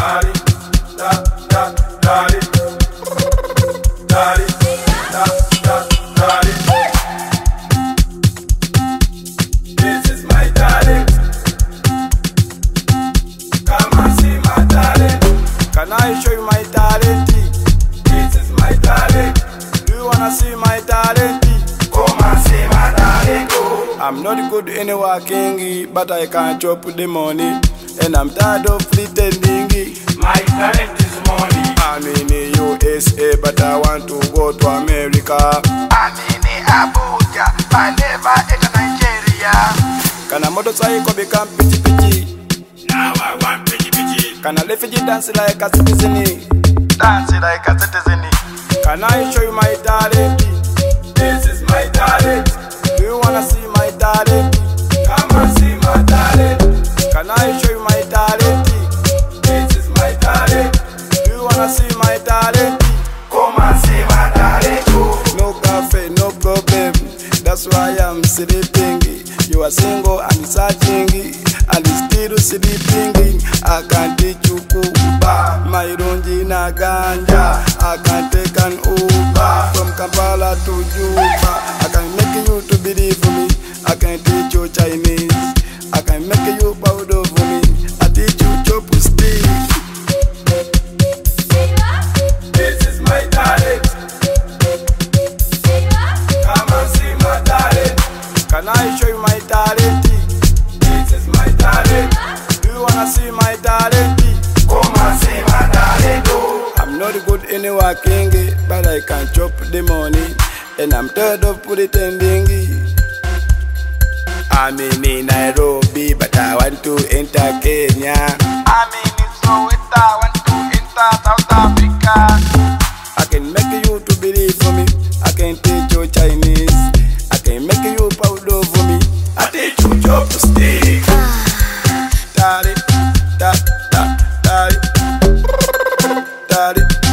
This is my darling. Come and see my darling. Can I show you my talent? This is my talent. Do you wanna see my talent? Come and see my talent. I'm not good in working, but I can chop the money, and I'm tired of pretending. My talent is money. I'm in the USA, but I want to go to America. I'm in Abuja, I never enter Nigeria. Can a motorcycle become pitchy pitchy? Now I want pitchy pitchy. Can a refugee dance like a citizen? Dance like a citizen. Can I show you my talent? This is my talent. Do you wanna see my talent? Come and see my talent. Can I show you my talent? This is my talent. Do you wanna see my talent? Come and see my talent. No cafe, no problem. That's why I'm sleeping. You are single and searching, and still sleeping. I can teach you Kuba, my runji na ganja. I can take an Uber from Kampala to Juba. I can make you to believe me. I can teach you Chinese. I can make you proud of me. I teach you chopstick. This is my talent. Come and see my talent. Can I show you my talent? This is my talent. Do you wanna see my talent? Come and see my talent. I'm not good in working, but I can chop the money, and I'm tired of pretending. I'm in Nairobi, but I want to enter Kenya. I'm in Soweto, I want to enter South Africa. I can make you to believe for me. I can teach you Chinese. I can make you proud of me. I teach you chopstick. Daddy, daddy, daddy, daddy.